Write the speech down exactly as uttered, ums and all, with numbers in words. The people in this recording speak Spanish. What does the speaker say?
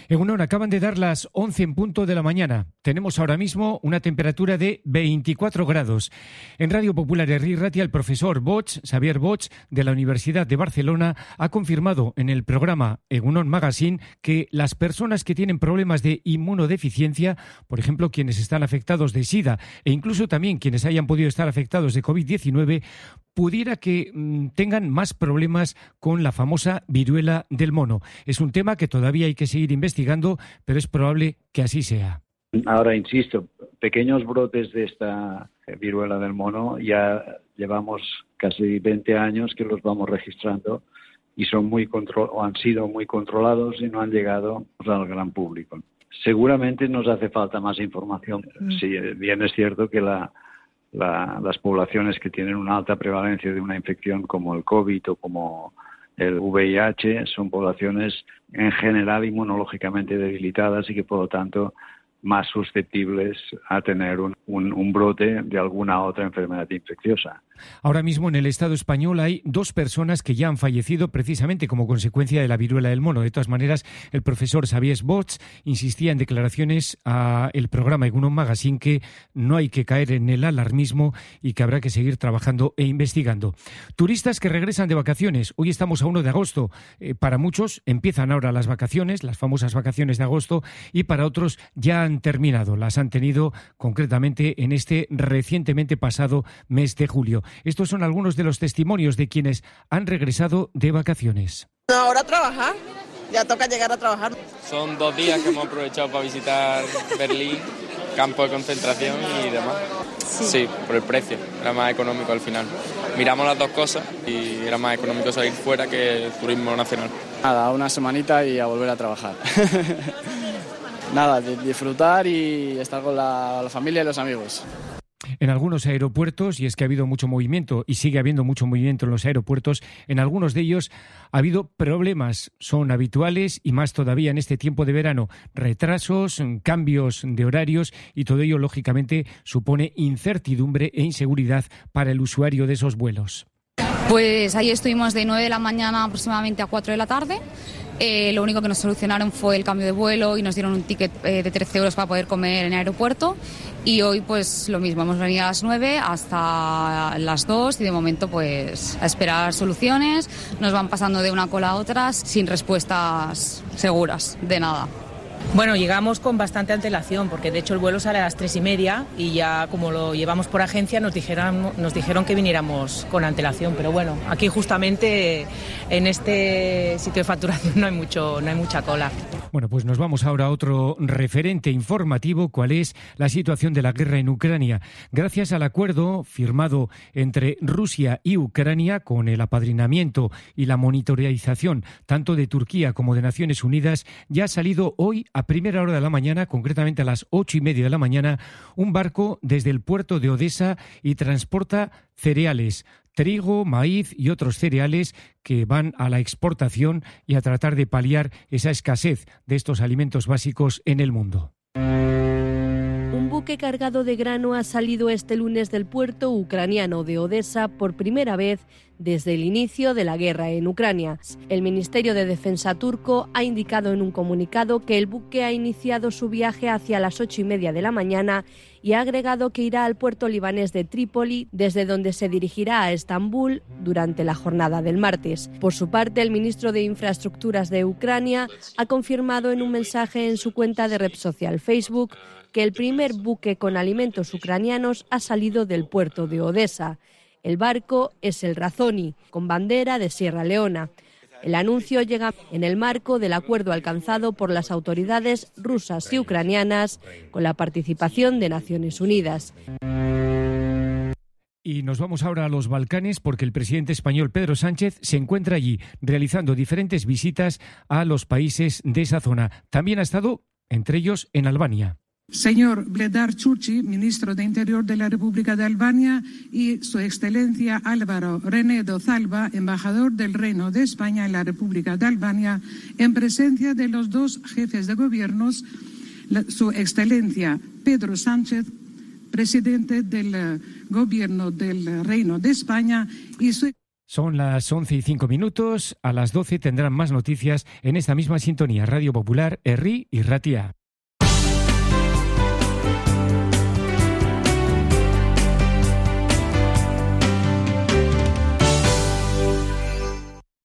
Egunon, acaban de dar las once en punto de la mañana. Tenemos ahora mismo una temperatura de veinticuatro grados. En Radio Popular Herri Ratia, el profesor Bosch, Xavier Bosch, de la Universidad de Barcelona, ha confirmado en el programa Egunon Magazine que las personas que tienen problemas de inmunodeficiencia, por ejemplo, quienes están afectados de SIDA e incluso también quienes hayan podido estar afectados de COVID diecinueve, pudiera que mmm, tengan más problemas con la famosa viruela del mono. Es un tema que todavía hay que seguir investigando, pero es probable que así sea. Ahora, insisto, pequeños brotes de esta viruela del mono ya llevamos casi veinte años que los vamos registrando y son muy contro- o han sido muy controlados y no han llegado al gran público. Seguramente nos hace falta más información. Mm. Si bien es cierto que la, la, las poblaciones que tienen una alta prevalencia de una infección como el COVID o como el V I H son poblaciones en general inmunológicamente debilitadas y que por lo tanto más susceptibles a tener un, un, un brote de alguna otra enfermedad infecciosa. Ahora mismo en el Estado español hay dos personas que ya han fallecido precisamente como consecuencia de la viruela del mono. De todas maneras, el profesor Xavier Bosch insistía en declaraciones a el programa Egunon Magazine que no hay que caer en el alarmismo y que habrá que seguir trabajando e investigando. Turistas que regresan de vacaciones. Hoy estamos a uno de agosto. Eh, para muchos empiezan ahora las vacaciones, las famosas vacaciones de agosto, y para otros ya han terminado. Las han tenido concretamente en este recientemente pasado mes de julio. Estos son algunos de los testimonios de quienes han regresado de vacaciones. Ahora trabajar, ya toca llegar a trabajar. Son dos días que hemos aprovechado para visitar Berlín, campo de concentración y demás. Sí. Sí, por el precio, era más económico al final. Miramos las dos cosas y era más económico salir fuera que el turismo nacional. Nada, una semanita y a volver a trabajar. Nada, disfrutar y estar con la, la familia y los amigos. En algunos aeropuertos, y es que ha habido mucho movimiento y sigue habiendo mucho movimiento en los aeropuertos, en algunos de ellos ha habido problemas, son habituales y más todavía en este tiempo de verano, retrasos, cambios de horarios y todo ello lógicamente supone incertidumbre e inseguridad para el usuario de esos vuelos. Pues ahí estuvimos de nueve de la mañana aproximadamente a cuatro de la tarde. Eh, lo único que nos solucionaron fue el cambio de vuelo y nos dieron un ticket eh, de trece euros para poder comer en el aeropuerto. Y hoy pues lo mismo, hemos venido a las nueve hasta las dos y de momento pues a esperar soluciones. Nos van pasando de una cola a otra sin respuestas seguras de nada. Bueno, llegamos con bastante antelación porque de hecho el vuelo sale a las tres y media y ya como lo llevamos por agencia nos dijeron, nos dijeron que viniéramos con antelación, pero bueno, aquí justamente en este sitio de facturación no hay mucho, no hay mucha cola. Bueno, pues nos vamos ahora a otro referente informativo, cuál es la situación de la guerra en Ucrania. Gracias al acuerdo firmado entre Rusia y Ucrania con el apadrinamiento y la monitorización tanto de Turquía como de Naciones Unidas, ya ha salido hoy a primera hora de la mañana, concretamente a las ocho y media de la mañana, un barco desde el puerto de Odesa y transporta cereales, trigo, maíz y otros cereales que van a la exportación y a tratar de paliar esa escasez de estos alimentos básicos en el mundo. Un buque cargado de grano ha salido este lunes del puerto ucraniano de Odesa por primera vez desde el inicio de la guerra en Ucrania. El Ministerio de Defensa turco ha indicado en un comunicado que el buque ha iniciado su viaje hacia las ocho y media de la mañana y ha agregado que irá al puerto libanés de Trípoli, desde donde se dirigirá a Estambul durante la jornada del martes. Por su parte, el ministro de Infraestructuras de Ucrania ha confirmado en un mensaje en su cuenta de red social Facebook que el primer buque con alimentos ucranianos ha salido del puerto de Odesa. El barco es el Razoni, con bandera de Sierra Leona. El anuncio llega en el marco del acuerdo alcanzado por las autoridades rusas y ucranianas con la participación de Naciones Unidas. Y nos vamos ahora a los Balcanes porque el presidente español Pedro Sánchez se encuentra allí realizando diferentes visitas a los países de esa zona. También ha estado, entre ellos, en Albania. Señor Vladar Čurči, ministro de Interior de la República de Albania, y su excelencia Álvaro Renedo Zalba, embajador del Reino de España en la República de Albania, en presencia de los dos jefes de gobiernos, su excelencia Pedro Sánchez, presidente del Gobierno del Reino de España, y su Son las once y cinco minutos. A las doce tendrán más noticias en esta misma sintonía. Radio Popular, Herri y Ratia.